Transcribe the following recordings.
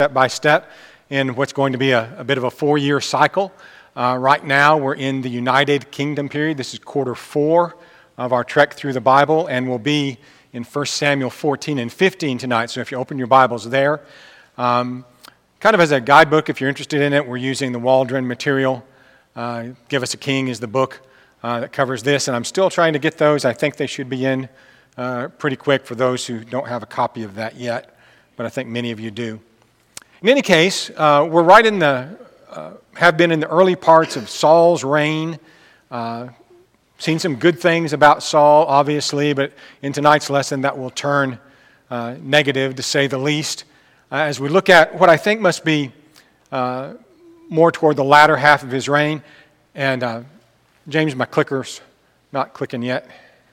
step by step in what's going to be a bit of a 4-year cycle. Right now, we're in the United Kingdom period. This is quarter 4 of our trek through the Bible, and we'll be in 1 Samuel 14 and 15 tonight. So if you open your Bibles there, kind of as a guidebook, if you're interested in it, we're using the Waldron material. Give Us a King is the book that covers this, and I'm still trying to get those. I think they should be in pretty quick for those who don't have a copy of that yet, but I think many of you do. In any case, we're right in have been in the early parts of Saul's reign. Seen some good things about Saul, obviously, but in tonight's lesson that will turn negative, to say the least, as we look at what I think must be more toward the latter half of his reign. And James, my clicker's not clicking yet.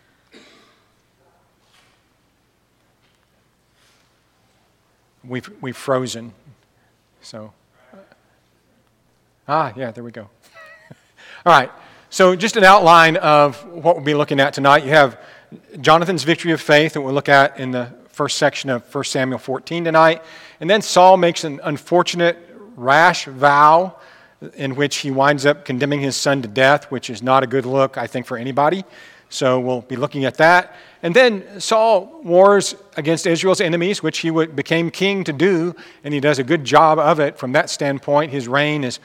We've frozen. So, yeah, there we go. All right, so just an outline of what we'll be looking at tonight. You have Jonathan's victory of faith that we'll look at in the first section of 1 Samuel 14 tonight. And then Saul makes an unfortunate, rash vow in which he winds up condemning his son to death, which is not a good look, I think, for anybody. So we'll be looking at that. And then Saul wars against Israel's enemies, which he became king to do, and he does a good job of it from that standpoint. His reign is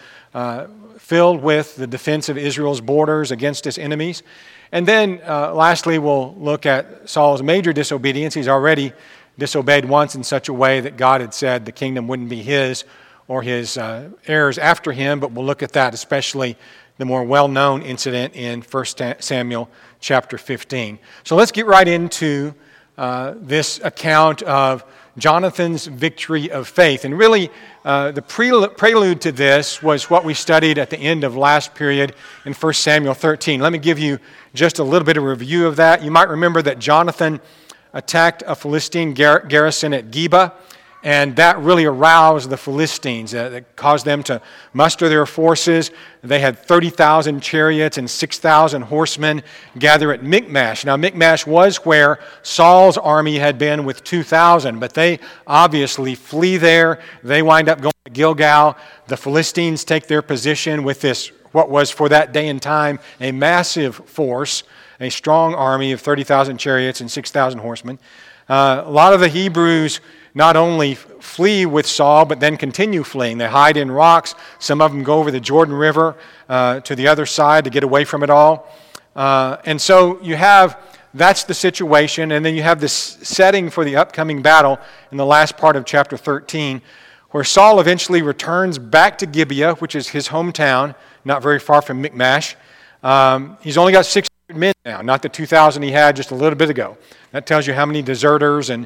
filled with the defense of Israel's borders against his enemies. And then lastly, we'll look at Saul's major disobedience. He's already disobeyed once in such a way that God had said the kingdom wouldn't be his or his heirs after him, but we'll look at that, especially the more well-known incident in 1 Samuel chapter 15. So let's get right into this account of Jonathan's victory of faith. And really, the prelude to this was what we studied at the end of last period in 1 Samuel 13. Let me give you just a little bit of review of that. You might remember that Jonathan attacked a Philistine garrison at Geba, and that really aroused the Philistines. That caused them to muster their forces. They had 30,000 chariots and 6,000 horsemen gather at Michmash. Now, Michmash was where Saul's army had been with 2,000, but they obviously flee there. They wind up going to Gilgal. The Philistines take their position with this, what was for that day and time, a massive force, a strong army of 30,000 chariots and 6,000 horsemen. A lot of the Hebrews not only flee with Saul, but then continue fleeing. They hide in rocks. Some of them go over the Jordan River to the other side to get away from it all. And so that's the situation. And then you have this setting for the upcoming battle in the last part of chapter 13, where Saul eventually returns back to Gibeah, which is his hometown, not very far from Michmash. He's only got 600 men now, not the 2,000 he had just a little bit ago. That tells you how many deserters and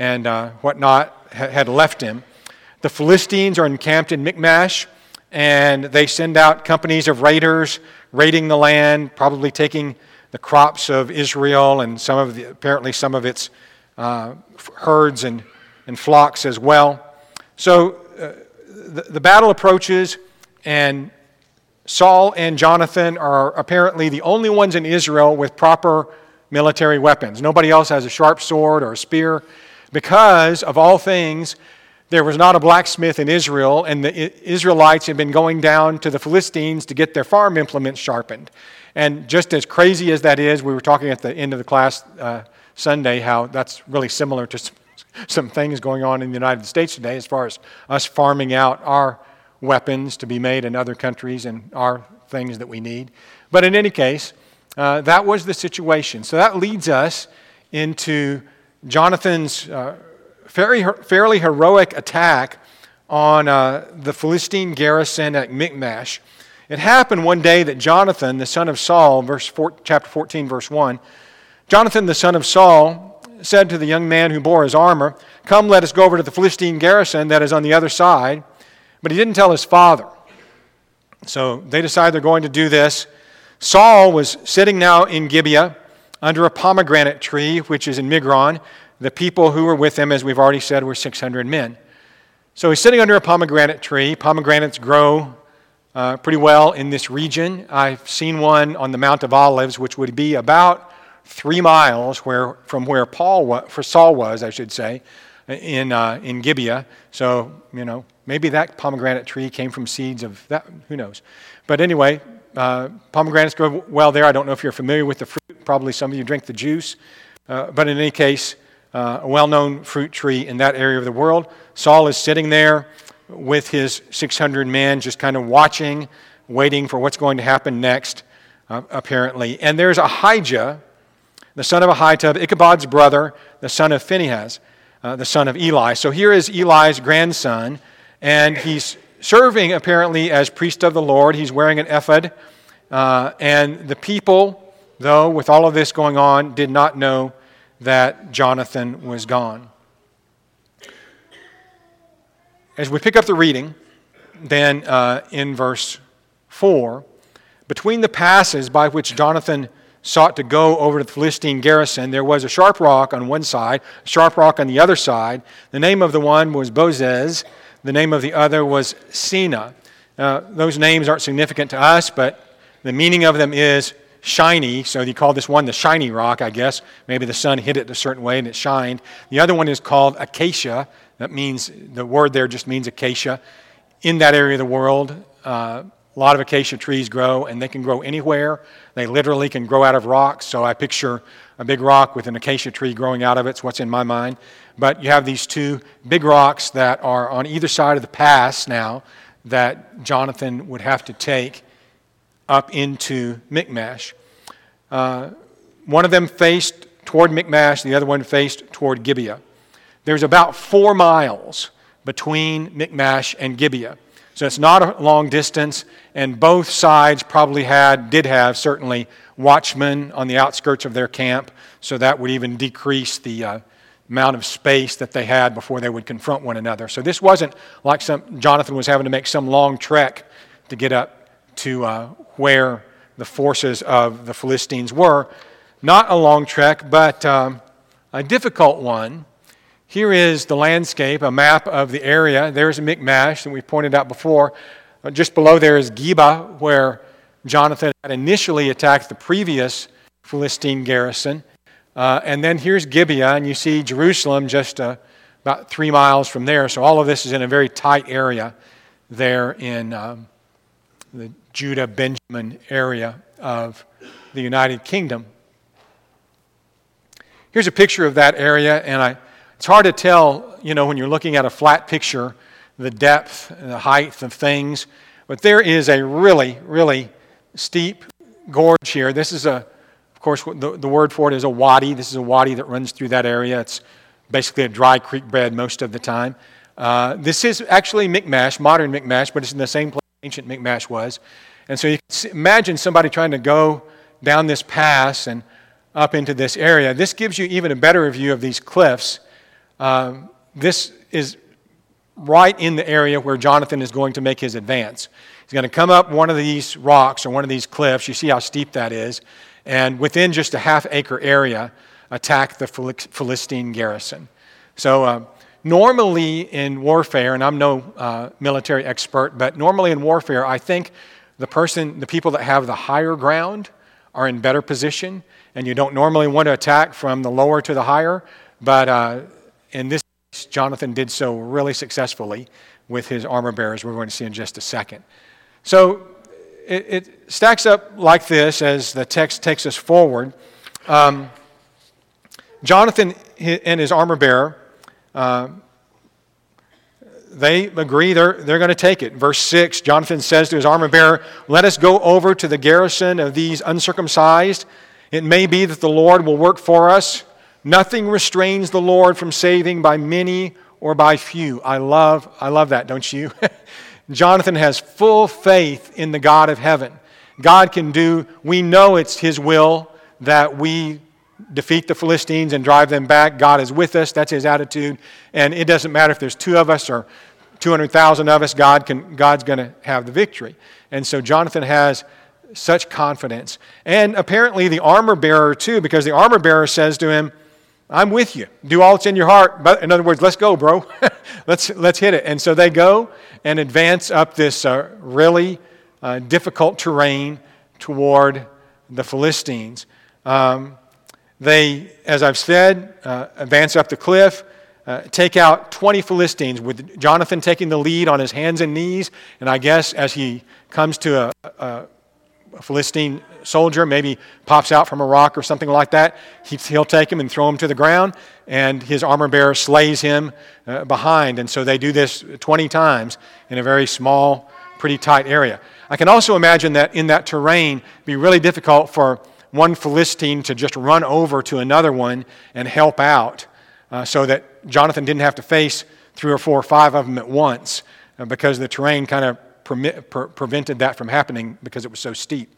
whatnot had left him. The Philistines are encamped in Michmash, and they send out companies of raiders raiding the land, probably taking the crops of Israel and apparently some of its herds and flocks as well. So the battle approaches, and Saul and Jonathan are apparently the only ones in Israel with proper military weapons. Nobody else has a sharp sword or a spear, because, of all things, there was not a blacksmith in Israel, and the Israelites had been going down to the Philistines to get their farm implements sharpened. And just as crazy as that is, we were talking at the end of the class Sunday how that's really similar to some things going on in the United States today as far as us farming out our weapons to be made in other countries and our things that we need. But in any case, that was the situation. So that leads us into Jonathan's fairly heroic attack on the Philistine garrison at Michmash. It happened one day that Jonathan, the son of Saul, chapter 14, verse 1, Jonathan, the son of Saul, said to the young man who bore his armor, "Come, let us go over to the Philistine garrison that is on the other side." But he didn't tell his father. So they decide they're going to do this. Saul was sitting now in Gibeah under a pomegranate tree, which is in Migron. The people who were with him, as we've already said, were 600 men. So he's sitting under a pomegranate tree. Pomegranates grow pretty well in this region. I've seen one on the Mount of Olives, which would be about 3 miles from where Saul was, I should say. in Gibeah. So, maybe that pomegranate tree came from seeds of that, who knows. But anyway, pomegranates grow well there. I don't know if you're familiar with the fruit. Probably some of you drink the juice. But in any case, a well-known fruit tree in that area of the world. Saul is sitting there with his 600 men, just kind of watching, waiting for what's going to happen next, apparently. And there's Ahijah, the son of Ahitub, Ichabod's brother, the son of Phinehas, the son of Eli. So here is Eli's grandson, and he's serving apparently as priest of the Lord. He's wearing an ephod, and the people, though, with all of this going on, did not know that Jonathan was gone. As we pick up the reading, then in verse 4, between the passes by which Jonathan sought to go over to the Philistine garrison, there was a sharp rock on one side, a sharp rock on the other side. The name of the one was Bozez. The name of the other was Sina. Those names aren't significant to us, but the meaning of them is shiny. So you call this one the shiny rock, I guess. Maybe the sun hit it a certain way and it shined. The other one is called acacia. That means, the word there just means acacia. In that area of the world, a lot of acacia trees grow, and they can grow anywhere. They literally can grow out of rocks. So I picture a big rock with an acacia tree growing out of it. It's what's in my mind. But you have these two big rocks that are on either side of the pass now that Jonathan would have to take up into Michmash. One of them faced toward Michmash, the other one faced toward Gibeah. There's about 4 miles between Michmash and Gibeah. So it's not a long distance, and both sides probably did have certainly watchmen on the outskirts of their camp, so that would even decrease the amount of space that they had before they would confront one another. So this wasn't like Jonathan was having to make some long trek to get up to where the forces of the Philistines were. Not a long trek, but a difficult one. Here is the landscape, a map of the area. There's Michmash that we pointed out before. Just below there is Geba, where Jonathan had initially attacked the previous Philistine garrison. And then here's Gibeah, and you see Jerusalem just about 3 miles from there. So all of this is in a very tight area there in the Judah-Benjamin area of the United Kingdom. Here's a picture of that area, and it's hard to tell, when you're looking at a flat picture, the depth and the height of things. But there is a really, really steep gorge here. This is of course, the word for it is a wadi. This is a wadi that runs through that area. It's basically a dry creek bed most of the time. This is actually Michmash, modern Michmash, but it's in the same place ancient Michmash was. And so you can imagine somebody trying to go down this pass and up into this area. This gives you even a better view of these cliffs. This is right in the area where Jonathan is going to make his advance. He's going to come up one of these rocks or one of these cliffs. You see how steep that is. And within just a half-acre area, attack the Philistine garrison. So normally in warfare, and I'm no military expert, but normally in warfare, I think the people that have the higher ground are in better position, and you don't normally want to attack from the lower to the higher, but in this case, Jonathan did so really successfully with his armor bearers. We're going to see in just a second. So it stacks up like this as the text takes us forward. Jonathan and his armor bearer, they agree they're going to take it. Verse 6, Jonathan says to his armor bearer, "Let us go over to the garrison of these uncircumcised. It may be that the Lord will work for us. Nothing restrains the Lord from saving by many or by few." I love that, don't you? Jonathan has full faith in the God of heaven. God can do, we know it's His will that we defeat the Philistines and drive them back. God is with us. That's His attitude. And it doesn't matter if there's 2 of us or 200,000 of us, God's going to have the victory. And so Jonathan has such confidence. And apparently the armor bearer too, because the armor bearer says to him, "I'm with you. Do all that's in your heart." But in other words, let's go, bro. let's hit it. And so they go and advance up this really difficult terrain toward the Philistines. They, as I've said, advance up the cliff. take out 20 Philistines, with Jonathan taking the lead on his hands and knees. And I guess as he comes to a Philistine soldier, maybe pops out from a rock or something like that, he'll take him and throw him to the ground, and his armor bearer slays him behind. And so they do this 20 times in a very small, pretty tight area. I can also imagine that in that terrain, it'd be really difficult for one Philistine to just run over to another one and help out, so that Jonathan didn't have to face 3 or 4 or 5 of them at once, because the terrain kind of prevented that from happening because it was so steep.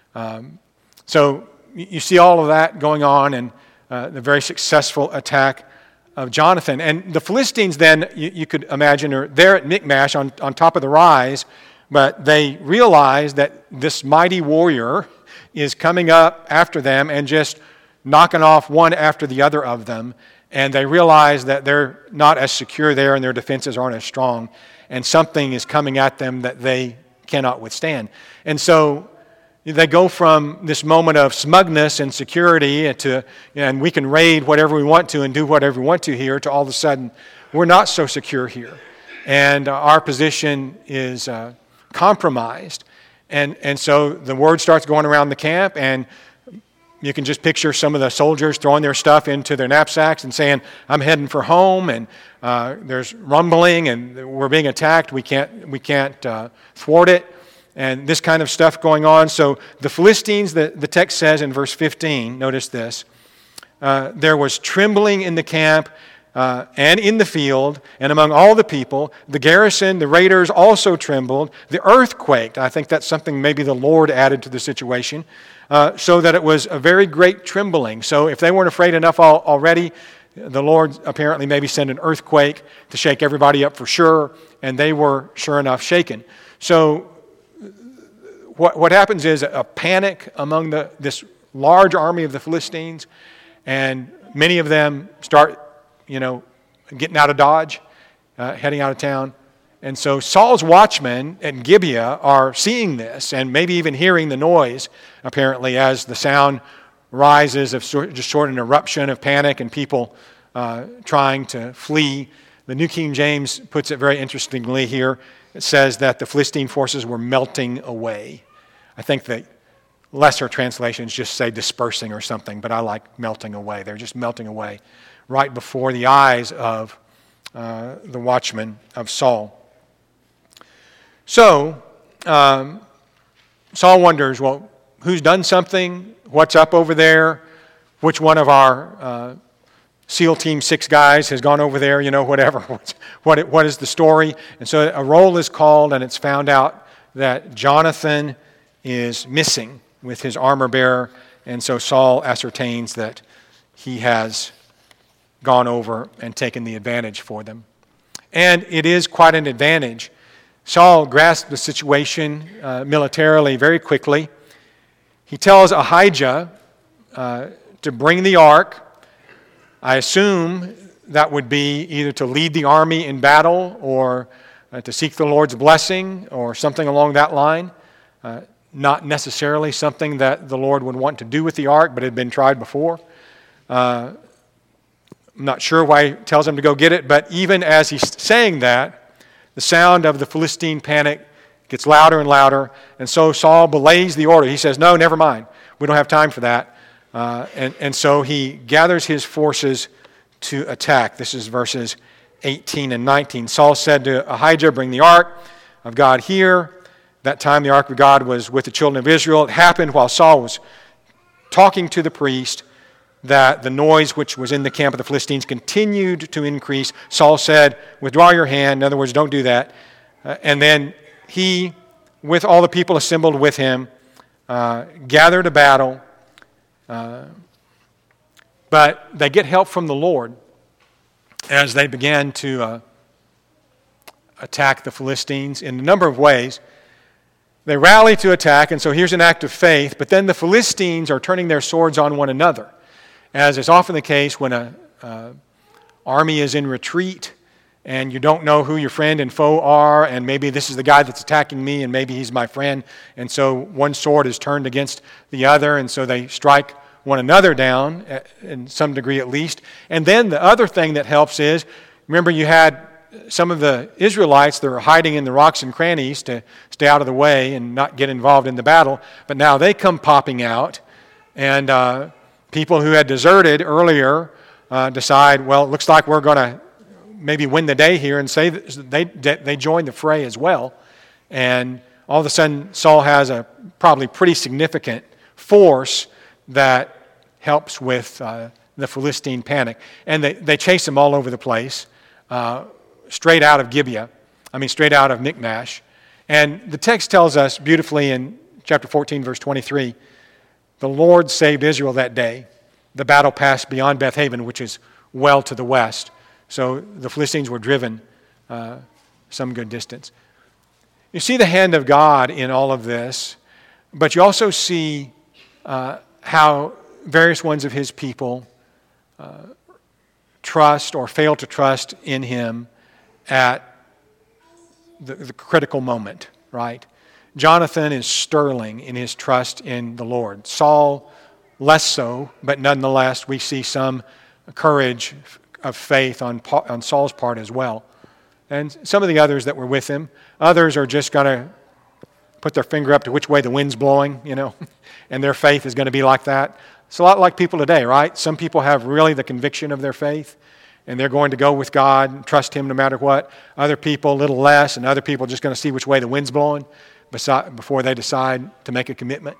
So you see all of that going on, and the very successful attack of Jonathan. And the Philistines then, you could imagine, are there at Michmash on top of the rise, but they realize that this mighty warrior is coming up after them and just knocking off one after the other of them. And they realize that they're not as secure there and their defenses aren't as strong. And something is coming at them that they cannot withstand. And so they go from this moment of smugness and security and we can raid whatever we want to and do whatever we want to here, to all of a sudden, we're not so secure here. And our position is compromised. And so the word starts going around the camp, and you can just picture some of the soldiers throwing their stuff into their knapsacks and saying, I'm heading for home, and there's rumbling, and we're being attacked. We can't thwart it, and this kind of stuff going on. So the Philistines, the text says in verse 15, notice this, there was trembling in the camp and in the field, and among all the people. The garrison, the raiders also trembled. The earth quaked. I think that's something maybe the Lord added to the situation, so that it was a very great trembling. So if they weren't afraid enough already, the Lord apparently maybe sent an earthquake to shake everybody up for sure, and they were sure enough shaken. So what happens is a panic among this large army of the Philistines, and many of them start getting out of Dodge, heading out of town. And so Saul's watchmen at Gibeah are seeing this and maybe even hearing the noise, apparently, as the sound rises of just sort of an eruption of panic and people trying to flee. The New King James puts it very interestingly here. It says that the Philistine forces were melting away. I think that lesser translations just say dispersing or something, but I like melting away. They're just melting away right before the eyes of the watchmen of Saul. So, Saul wonders, well, who's done something? What's up over there? Which one of our SEAL Team 6 guys has gone over there? Whatever. What is the story? And so a roll is called, and it's found out that Jonathan is missing with his armor bearer. And so Saul ascertains that he has gone over and taken the advantage for them. And it is quite an advantage. Saul grasped the situation militarily very quickly. He tells Ahijah to bring the ark. I assume that would be either to lead the army in battle or to seek the Lord's blessing or something along that line. Not necessarily something that the Lord would want to do with the ark, but it had been tried before. I'm not sure why he tells him to go get it, but even as he's saying that, the sound of the Philistine panic gets louder and louder, and so Saul belays the order. He says, no, never mind. We don't have time for that. And so he gathers his forces to attack. This is verses 18 and 19. Saul said to Ahijah, bring the ark of God here. That time the ark of God was with the children of Israel. It happened while Saul was talking to the priest that the noise which was in the camp of the Philistines continued to increase. Saul said, withdraw your hand. In other words, don't do that. And then he, with all the people assembled with him, gathered a battle. But they get help from the Lord as they began to attack the Philistines in a number of ways. They rally to attack, and so here's an act of faith, but then the Philistines are turning their swords on one another, as is often the case when an army is in retreat and you don't know who your friend and foe are, and maybe this is the guy that's attacking me and maybe he's my friend, and so one sword is turned against the other, and so they strike one another down, in some degree at least. And then the other thing that helps is, remember you had some of the Israelites that were hiding in the rocks and crannies to stay out of the way and not get involved in the battle, but now they come popping out, and people who had deserted earlier decide, well, it looks like we're going to maybe win the day here, and say they join the fray as well. And all of a sudden, Saul has a probably pretty significant force that helps with the Philistine panic. And they chase them all over the place, straight out of straight out of Michmash. And the text tells us beautifully in chapter 14, verse 23, the Lord saved Israel that day. The battle passed beyond Beth Haven, which is well to the west. So the Philistines were driven some good distance. You see the hand of God in all of this, but you also see how various ones of his people trust or fail to trust in him at the critical moment, right? Jonathan is sterling in his trust in the Lord. Saul, less so, but nonetheless, we see some courage of faith on Saul's part as well. And some of the others that were with him, others are just going to put their finger up to which way the wind's blowing, and their faith is going to be like that. It's a lot like people today, right? Some people have really the conviction of their faith, and they're going to go with God and trust him no matter what. Other people a little less, and other people are just going to see which way the wind's blowing before they decide to make a commitment.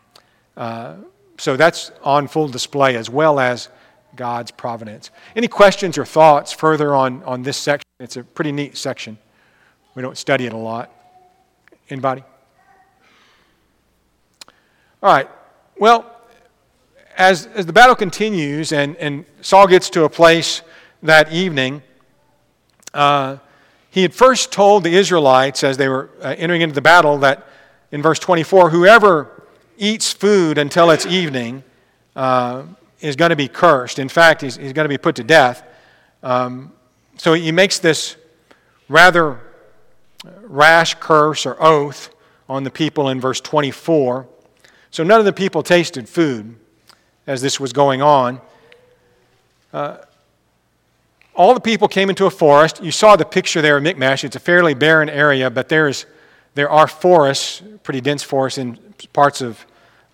So that's on full display, as well as God's providence. Any questions or thoughts further on this section? It's a pretty neat section. We don't study it a lot. Anybody? All right. Well, as the battle continues and Saul gets to a place that evening, he had first told the Israelites as they were entering into the battle that in verse 24, whoever eats food until it's evening is going to be cursed. In fact, he's going to be put to death. So he makes this rather rash curse or oath on the people in verse 24. So none of the people tasted food as this was going on. All the people came into a forest. You saw the picture there of Michmash. It's a fairly barren area, but there are forests, pretty dense forests in parts of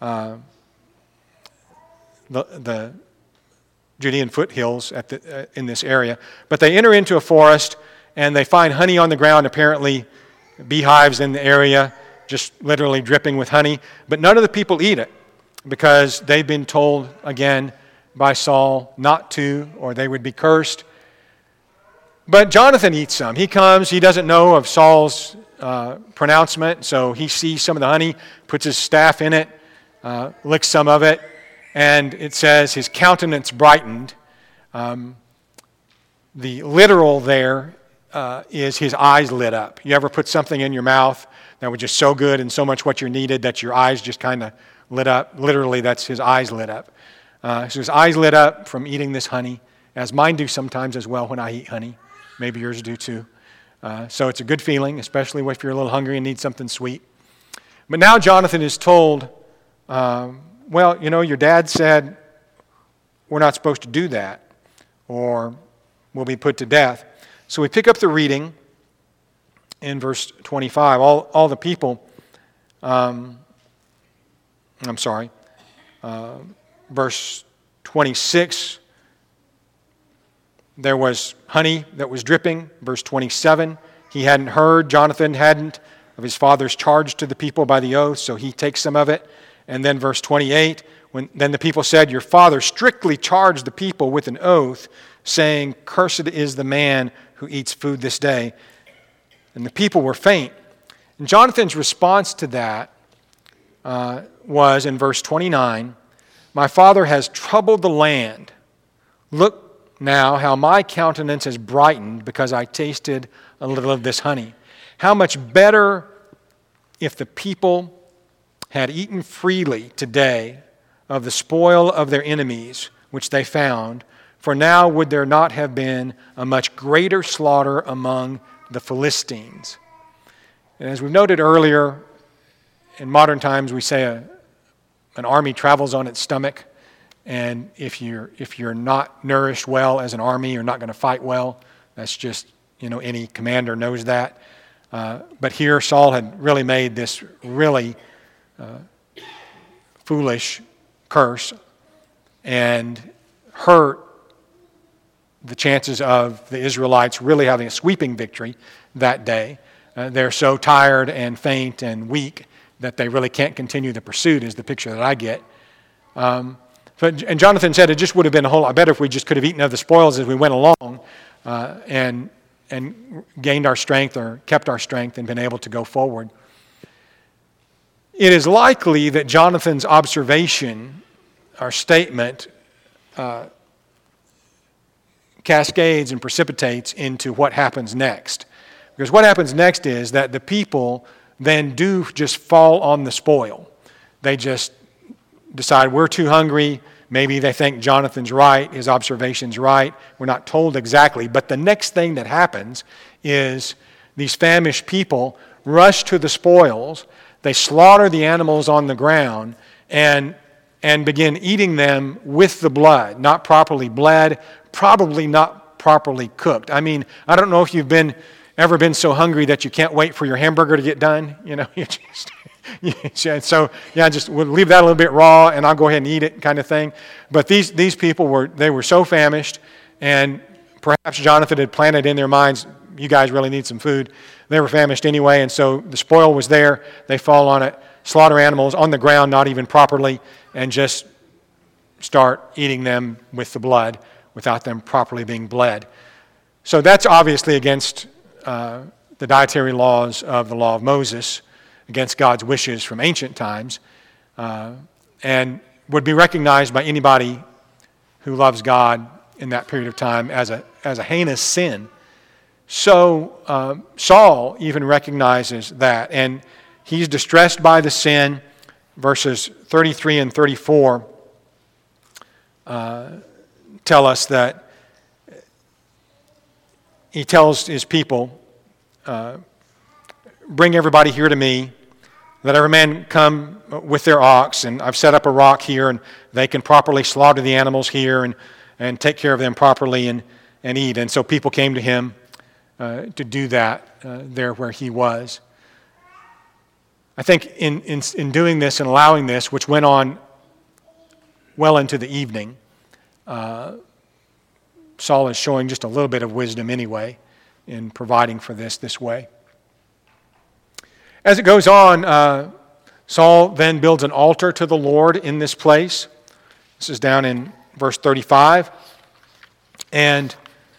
the Judean foothills in this area. But they enter into a forest, and they find honey on the ground, apparently beehives in the area, just literally dripping with honey. But none of the people eat it, because they've been told, again, by Saul not to, or they would be cursed. But Jonathan eats some. He comes, he doesn't know of Saul's pronouncement, so he sees some of the honey, puts his staff in it, licks some of it, and it says his countenance brightened. The literal there is his eyes lit up. You ever put something in your mouth that was just so good and so much what you needed that your eyes just kind of lit up? Literally, that's his eyes lit up. So his eyes lit up from eating this honey, as mine do sometimes as well when I eat honey. Maybe yours do too. So it's a good feeling, especially if you're a little hungry and need something sweet. But now Jonathan is told, well, your dad said we're not supposed to do that, or we'll be put to death. So we pick up the reading in verse 25. All the people, verse 26, there was honey that was dripping. Verse 27, Jonathan hadn't, of his father's charge to the people by the oath, so he takes some of it. And then verse 28, then the people said, your father strictly charged the people with an oath, saying, cursed is the man who eats food this day. And the people were faint. And Jonathan's response to that was in verse 29, my father has troubled the land. Look now how my countenance has brightened because I tasted a little of this honey. How much better if the people had eaten freely today of the spoil of their enemies, which they found, for now would there not have been a much greater slaughter among the Philistines. And as we've noted earlier, in modern times we say an army travels on its stomach. And if you're not nourished well as an army, you're not going to fight well. That's just, any commander knows that. But here Saul had really made this really foolish curse and hurt the chances of the Israelites really having a sweeping victory that day. They're so tired and faint and weak that they really can't continue the pursuit, is the picture that I get. And Jonathan said it just would have been a whole lot better if we just could have eaten of the spoils as we went along and gained our strength or kept our strength and been able to go forward. It is likely that Jonathan's observation or statement cascades and precipitates into what happens next. Because what happens next is that the people then do just fall on the spoil. They just decide we're too hungry. Maybe they think Jonathan's right, his observation's right. We're not told exactly. But the next thing that happens is these famished people rush to the spoils. They slaughter the animals on the ground and begin eating them with the blood, not properly bled, probably not properly cooked. I mean, I don't know if you've ever been so hungry that you can't wait for your hamburger to get done. Just we'll leave that a little bit raw and I'll go ahead and eat it kind of thing. But these people were so famished, and perhaps Jonathan had planted in their minds, you guys really need some food. They were famished anyway, and so the spoil was there. They fall on it, slaughter animals on the ground, not even properly, and just start eating them with the blood without them properly being bled. So that's obviously against the dietary laws of the law of Moses, against God's wishes from ancient times, and would be recognized by anybody who loves God in that period of time as a heinous sin. So Saul even recognizes that, and he's distressed by the sin. Verses 33 and 34 tell us that he tells his people, bring everybody here to me. Let every man come with their ox, and I've set up a rock here, and they can properly slaughter the animals here and take care of them properly and eat. And so people came to him to do that there where he was. I think in doing this and allowing this, which went on well into the evening, Saul is showing just a little bit of wisdom anyway in providing for this way. As it goes on, Saul then builds an altar to the Lord in this place. This is down in verse 35. And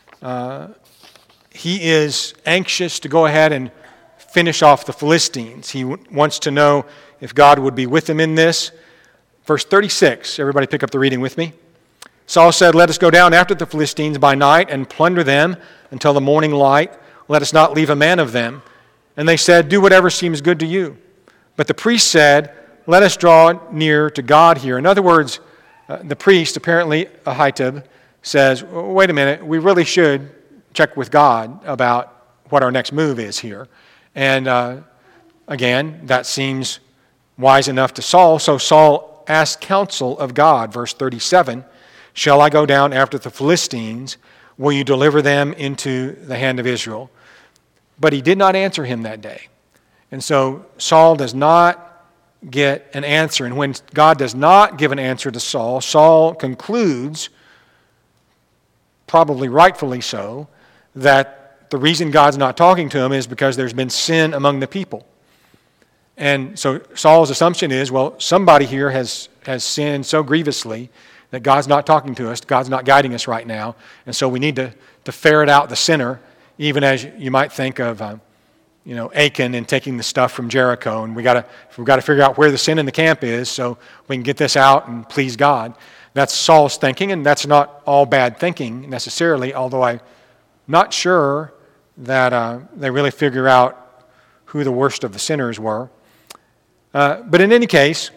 he is anxious to go ahead and finish off the Philistines. He wants to know if God would be with him in this. Verse 36, everybody pick up the reading with me. Saul said, let us go down after the Philistines by night and plunder them until the morning light. Let us not leave a man of them. And they said, do whatever seems good to you. But the priest said, let us draw near to God here. In other words, the priest, apparently Ahitub, says, wait a minute, we really should check with God about what our next move is here. And again, that seems wise enough to Saul. So Saul asked counsel of God. Verse 37, shall I go down after the Philistines? Will you deliver them into the hand of Israel? But he did not answer him that day. And so Saul does not get an answer. And when God does not give an answer to Saul, Saul concludes, probably rightfully so, that the reason God's not talking to him is because there's been sin among the people. And so Saul's assumption is, well, somebody here has sinned so grievously that God's not talking to us, God's not guiding us right now, and so we need to ferret out the sinner, even as you might think of Achan and taking the stuff from Jericho, and we've got to figure out where the sin in the camp is so we can get this out and please God. That's Saul's thinking, and that's not all bad thinking necessarily, although I'm not sure that they really figure out who the worst of the sinners were. But in any case,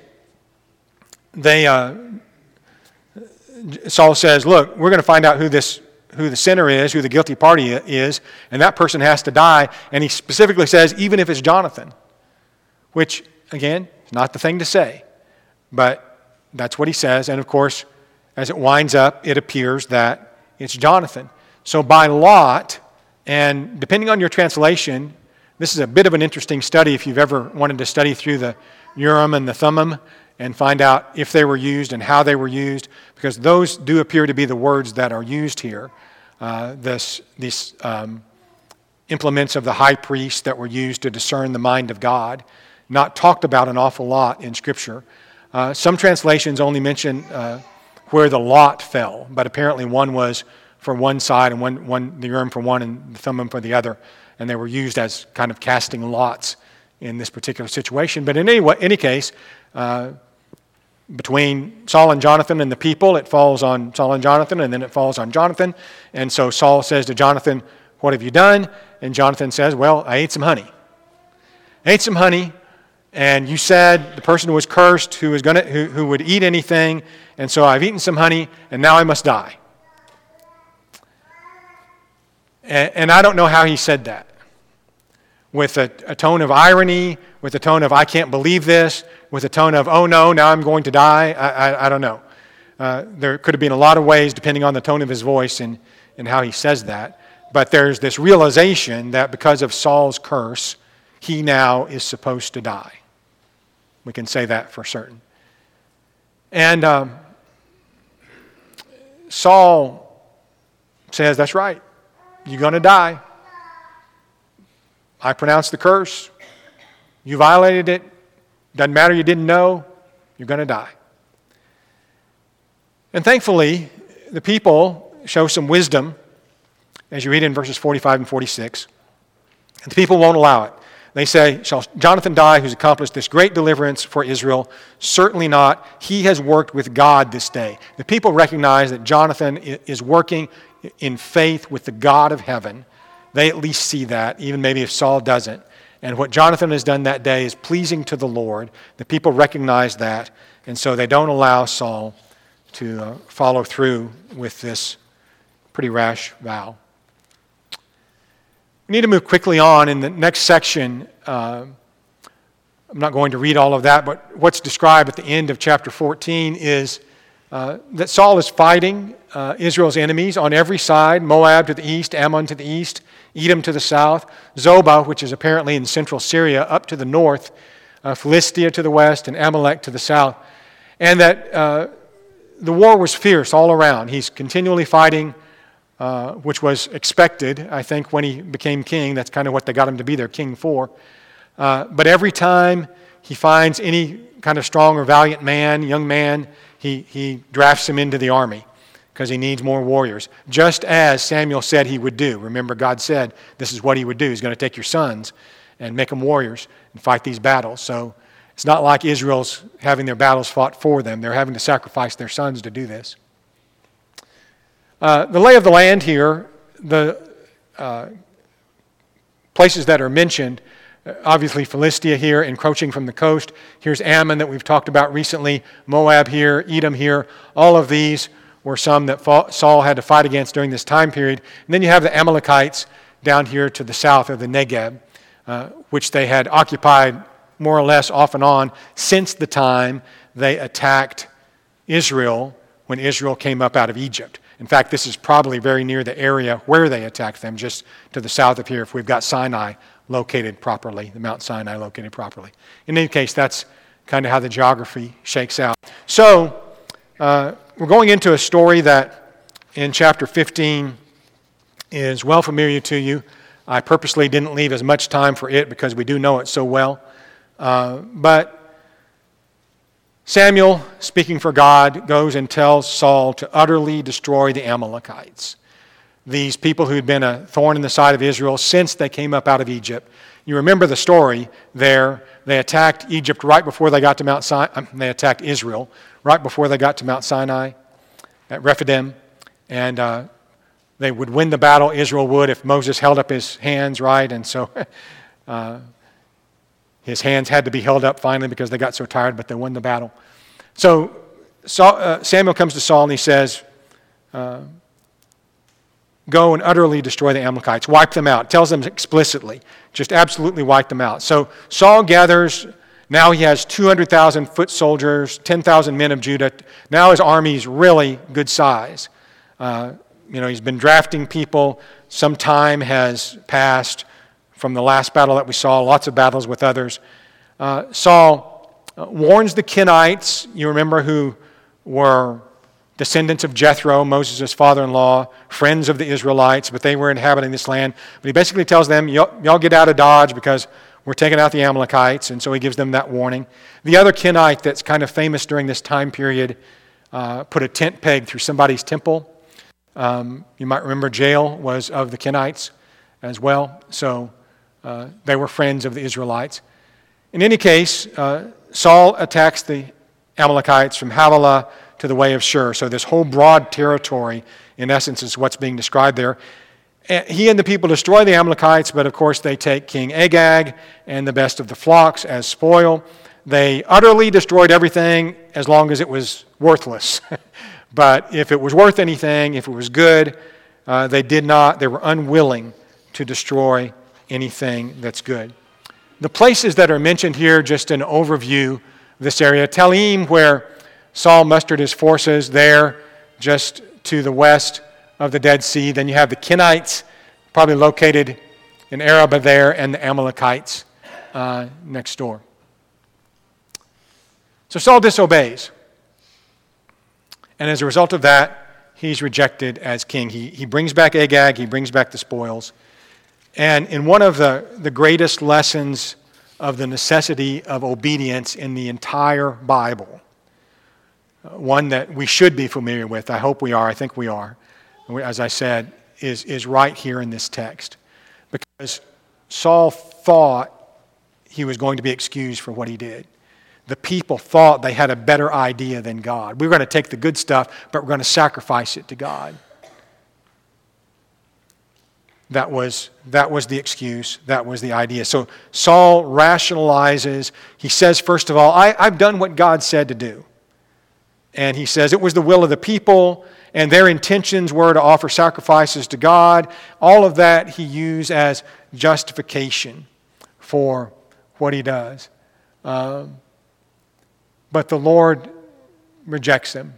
Saul says, look, we're going to find out who the sinner is, who the guilty party is, and that person has to die. And he specifically says, even if it's Jonathan, which, again, is not the thing to say, but that's what he says. And of course, as it winds up, it appears that it's Jonathan. So by lot, and depending on your translation, this is a bit of an interesting study if you've ever wanted to study through the Urim and the Thummim and find out if they were used and how they were used, because those do appear to be the words that are used here. These implements of the high priest that were used to discern the mind of God, not talked about an awful lot in Scripture. Some translations only mention where the lot fell, but apparently one was for one side and one the Urim for one and the Thummim for the other, and they were used as kind of casting lots in this particular situation. But in any case, between Saul and Jonathan and the people, it falls on Saul and Jonathan, and then it falls on Jonathan. And so Saul says to Jonathan, "What have you done?" And Jonathan says, "Well, I ate some honey. And you said the person was cursed who would eat anything, and so I've eaten some honey, and now I must die." And I don't know how he said that. With a tone of irony, with a tone of "I can't believe this," with a tone of "oh no, now I'm going to die." I don't know. There could have been a lot of ways, depending on the tone of his voice and how he says that. But there's this realization that because of Saul's curse, he now is supposed to die. We can say that for certain. And Saul says, "That's right. You're going to die. I pronounced the curse. You violated it. Doesn't matter you didn't know. You're going to die." And thankfully, the people show some wisdom, as you read in verses 45 and 46. And the people won't allow it. They say, "Shall Jonathan die, who's accomplished this great deliverance for Israel? Certainly not. He has worked with God this day." The people recognize that Jonathan is working in faith with the God of heaven. They at least see that, even maybe if Saul doesn't. And what Jonathan has done that day is pleasing to the Lord. The people recognize that, and so they don't allow Saul to follow through with this pretty rash vow. We need to move quickly on. In the next section, I'm not going to read all of that, but what's described at the end of chapter 14 is that Saul is fighting Israel's enemies on every side: Moab to the east, Ammon to the east, Edom to the south, Zobah, which is apparently in central Syria, up to the north, Philistia to the west, and Amalek to the south. And that the war was fierce all around. He's continually fighting, which was expected, I think, when he became king. That's kind of what they got him to be their king for. But every time he finds any kind of strong or valiant man, young man, he drafts him into the army because he needs more warriors. Just as Samuel said he would do. Remember, God said this is what he would do. He's going to take your sons and make them warriors and fight these battles. So it's not like Israel's having their battles fought for them. They're having to sacrifice their sons to do this. The lay of the land here, the places that are mentioned, obviously Philistia here, encroaching from the coast. Here's Ammon that we've talked about recently, Moab here, Edom here. All of these were some that Saul had to fight against during this time period. And then you have the Amalekites down here to the south of the Negeb, which they had occupied more or less off and on since the time they attacked Israel when Israel came up out of Egypt. In fact, this is probably very near the area where they attacked them, just to the south of here, if we've got Sinai located properly, the Mount Sinai located properly. In any case, that's kind of how the geography shakes out. So, we're going into a story that in chapter 15 is well familiar to you. I purposely didn't leave as much time for it because we do know it so well. But Samuel, speaking for God, goes and tells Saul to utterly destroy the Amalekites. These people who had been a thorn in the side of Israel since they came up out of Egypt. You remember the story there. They attacked Egypt right before they got to Mount Sinai. They attacked Israel right before they got to Mount Sinai at Rephidim. And they would win the battle, Israel would, if Moses held up his hands right. And so his hands had to be held up finally because they got so tired, but they won the battle. So Samuel comes to Saul and he says, go and utterly destroy the Amalekites. Wipe them out. Tells them explicitly. Just absolutely wipe them out. So Saul gathers Now he has 200,000 foot soldiers, 10,000 men of Judah. Now his army is really good size. He's been drafting people. Some time has passed from the last battle that we saw, lots of battles with others. Saul warns the Kenites, you remember, who were descendants of Jethro, Moses' father-in-law, friends of the Israelites, but they were inhabiting this land. But he basically tells them, y'all get out of Dodge because we're taking out the Amalekites, and so he gives them that warning. The other Kenite that's kind of famous during this time period put a tent peg through somebody's temple. You might remember Jael was of the Kenites as well, so they were friends of the Israelites. In any case, Saul attacks the Amalekites from Havilah to the way of Shur. So this whole broad territory, in essence, is what's being described there. He and the people destroy the Amalekites, but of course they take King Agag and the best of the flocks as spoil. They utterly destroyed everything as long as it was worthless. But if it was worth anything, if it was good, they were unwilling to destroy anything that's good. The places that are mentioned here, just an overview of this area. Telaim, where Saul mustered his forces, there just to the west of the Dead Sea. Then you have the Kenites, probably located in Arabah there, and the Amalekites next door. So Saul disobeys. And as a result of that, he's rejected as king. He brings back Agag, he brings back the spoils. And in one of the greatest lessons of the necessity of obedience in the entire Bible, one that we should be familiar with, I hope we are, I think we are, as I said, is right here in this text. Because Saul thought he was going to be excused for what he did. The people thought they had a better idea than God. We're going to take the good stuff, but we're going to sacrifice it to God. That was the excuse. That was the idea. So Saul rationalizes. He says, first of all, I've done what God said to do. And he says it was the will of the people, and their intentions were to offer sacrifices to God. All of that he used as justification for what he does. But the Lord rejects them.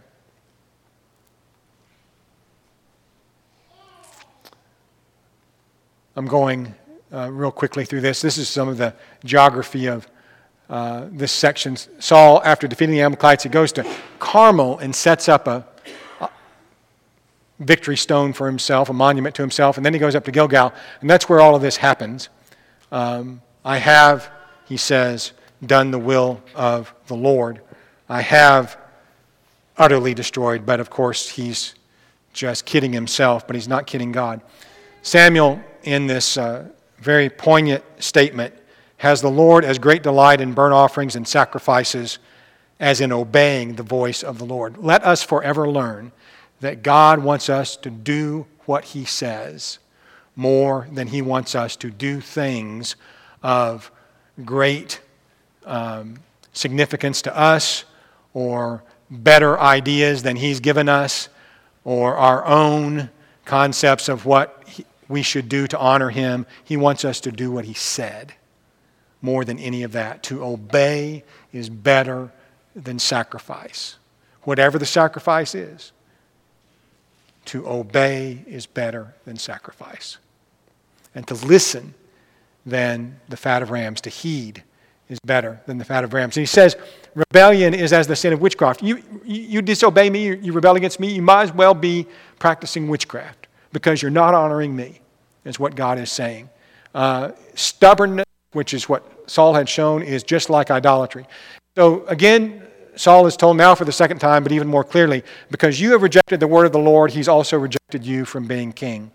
I'm going real quickly through this. This is some of the geography of this section. Saul, after defeating the Amalekites, he goes to Carmel and sets up a victory stone for himself, a monument to himself, and then he goes up to Gilgal, and that's where all of this happens. I have, he says, done the will of the Lord. I have utterly destroyed, but of course he's just kidding himself, but he's not kidding God. Samuel, in this very poignant statement, has the Lord as great delight in burnt offerings and sacrifices as in obeying the voice of the Lord. Let us forever learn that God wants us to do what he says more than he wants us to do things of great significance to us or better ideas than he's given us or our own concepts of what we should do to honor him. He wants us to do what he said more than any of that. To obey is better than sacrifice. Whatever the sacrifice is, to obey is better than sacrifice. And to listen than the fat of rams. To heed is better than the fat of rams. And he says, rebellion is as the sin of witchcraft. You disobey me, you rebel against me, you might as well be practicing witchcraft because you're not honoring me, is what God is saying. Stubbornness, which is what Saul had shown, is just like idolatry. So again, Saul is told now for the second time, but even more clearly, because you have rejected the word of the Lord, he's also rejected you from being king.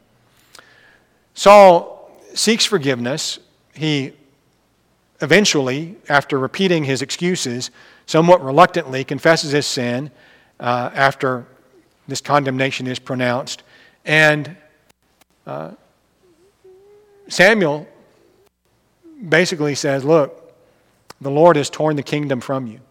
Saul seeks forgiveness. He eventually, after repeating his excuses, somewhat reluctantly confesses his sin after this condemnation is pronounced. And Samuel basically says, look, the Lord has torn the kingdom from you.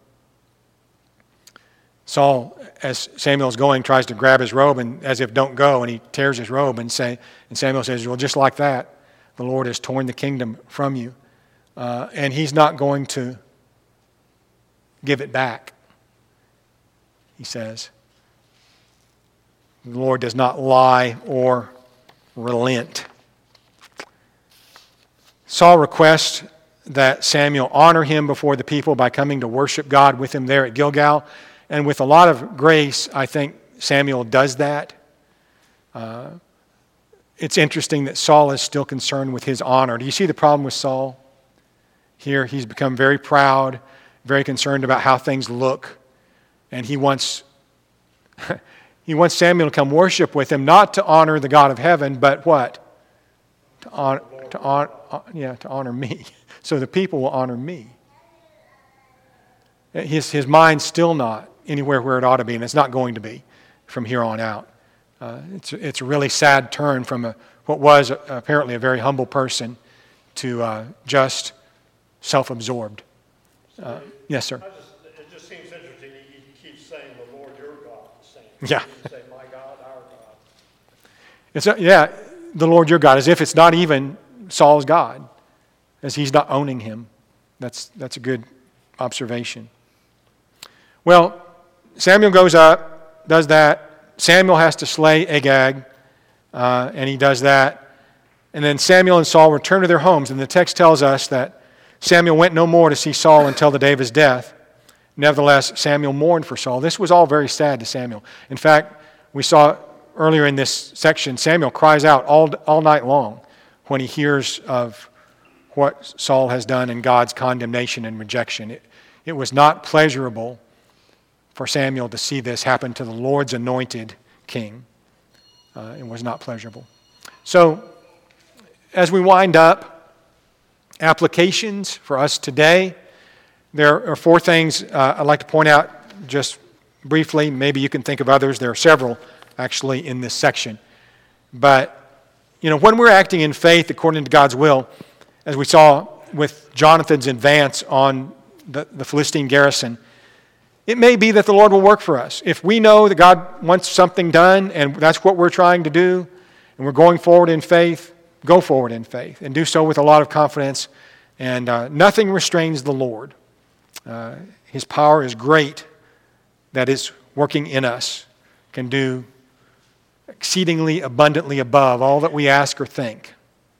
Saul, as Samuel's going, tries to grab his robe and as if don't go, and he tears his robe and Samuel says, well, just like that, the Lord has torn the kingdom from you. And he's not going to give it back. He says, the Lord does not lie or relent. Saul requests that Samuel honor him before the people by coming to worship God with him there at Gilgal. And with a lot of grace, I think Samuel does that. It's interesting that Saul is still concerned with his honor. Do you see the problem with Saul? Here, he's become very proud, very concerned about how things look. And he wants Samuel to come worship with him, not to honor the God of heaven, but what? To honor me. So the people will honor me. His mind's still not anywhere where it ought to be, and it's not going to be from here on out. It's a really sad turn from what was apparently a very humble person to just self-absorbed. Yes, sir. It just seems interesting. He keeps saying, "The Lord your God," the same. Yeah. He doesn't say, "My God, our God." The Lord your God, as if it's not even Saul's God, as he's not owning him. That's a good observation. Well, Samuel goes up, does that. Samuel has to slay Agag, and he does that. And then Samuel and Saul return to their homes, and the text tells us that Samuel went no more to see Saul until the day of his death. Nevertheless, Samuel mourned for Saul. This was all very sad to Samuel. In fact, we saw earlier in this section, Samuel cries out all night long when he hears of what Saul has done and God's condemnation and rejection. It was not pleasurable for Samuel to see this happen to the Lord's anointed king. It was not pleasurable. So, as we wind up, applications for us today, there are 4 things I'd like to point out just briefly. Maybe you can think of others. There are several, actually, in this section. But, when we're acting in faith according to God's will, as we saw with Jonathan's advance on the Philistine garrison, it may be that the Lord will work for us. If we know that God wants something done and that's what we're trying to do, and we're going forward in faith, go forward in faith and do so with a lot of confidence. And nothing restrains the Lord. His power is great that is working in us, can do exceedingly abundantly above all that we ask or think.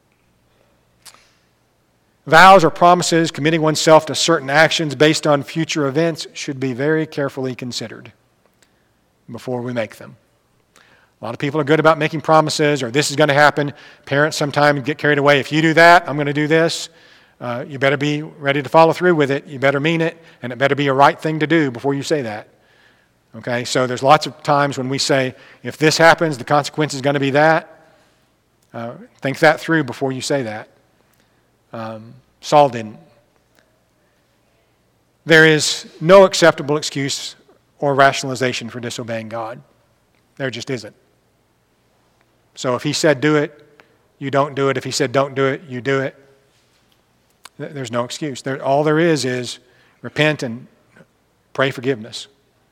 Vows or promises, committing oneself to certain actions based on future events, should be very carefully considered before we make them. A lot of people are good about making promises, or this is going to happen. Parents sometimes get carried away. If you do that, I'm going to do this. You better be ready to follow through with it. You better mean it, and it better be a right thing to do before you say that. Okay, so there's lots of times when we say, if this happens, the consequence is going to be that. Think that through before you say that. Saul didn't. There is no acceptable excuse or rationalization for disobeying God. There just isn't. So if he said do it, you don't do it. If he said don't do it, you do it. There's no excuse. All there is repent and pray forgiveness.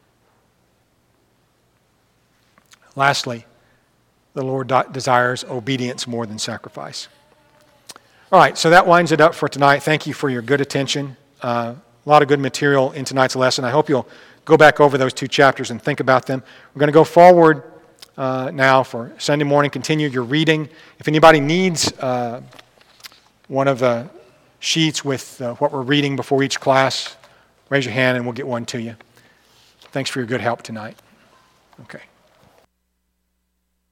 Lastly, the Lord desires obedience more than sacrifice. All right, so that winds it up for tonight. Thank you for your good attention. A lot of good material in tonight's lesson. I hope you'll go back over those 2 chapters and think about them. We're going to go forward now for Sunday morning. Continue your reading. If anybody needs one of the sheets with what we're reading before each class, raise your hand and we'll get one to you. Thanks for your good help tonight. Okay.